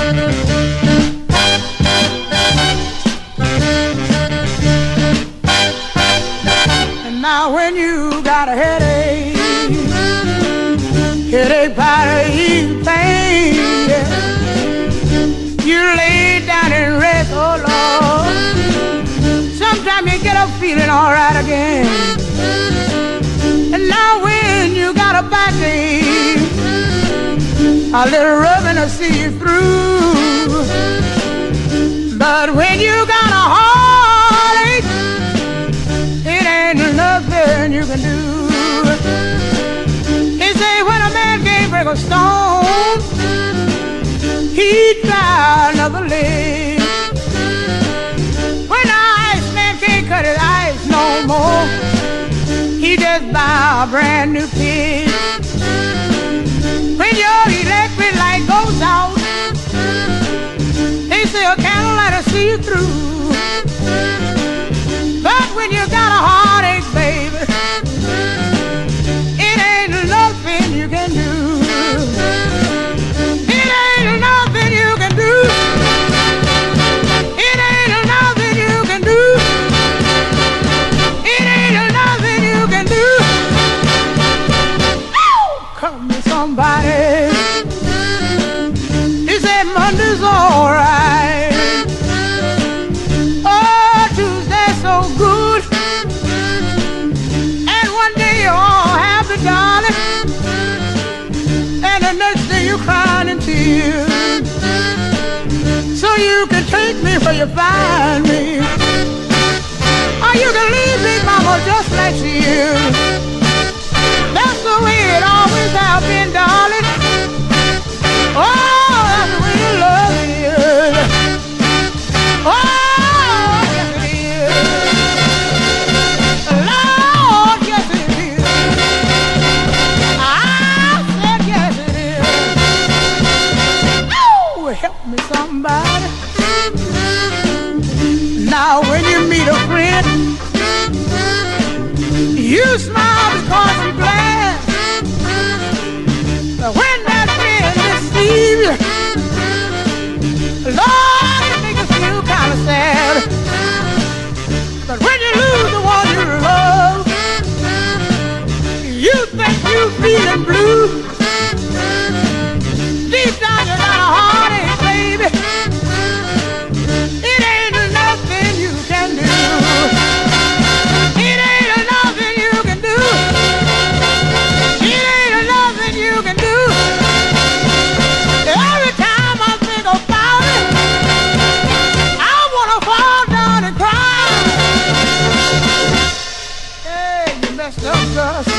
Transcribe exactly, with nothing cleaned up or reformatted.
And now when you got a headache, headache, body pain, yeah, you lay down and rest, oh Lord. Sometimes you get up feeling all right again. And now when you got a bad day, a little rubbing will see you through. But when you got a heartache, it ain't nothing you can do. They say when a man can't break a stone, he try another leg. When the Iceman can't cut his ice no more, he just buy a brand new pig. When your electric light goes out, they say a candlelight will see you through. But when you got a heartache, baby, it ain't nothing you can do. It ain't nothing you can do. It ain't nothing you can do. It ain't nothing you can do. Oh, come to somebody. He said Monday's all right. Oh, Tuesday's so good. And one day you all have the darling, and the next day you crying in tears. So you can take me where you find me, or you can leave me, mama, just like she is. That's the way it always has been, darling. Oh, that's the way the love is. Oh, yes it is. Lord, yes it is. I said yes it is. Oh, help me somebody. Now when you meet a friend, you smile because you're glad. But when that friend deceives you, Lord, it makes you feel kind of sad. But when you lose the one you love, you think you're feeling blue. Deep down you got a heartache, baby. It ain't nothing you can do. It ain't nothing you can do. It ain't nothing you can do. Every time I think about it, I wanna fall down and cry. Hey, you messed up, girl.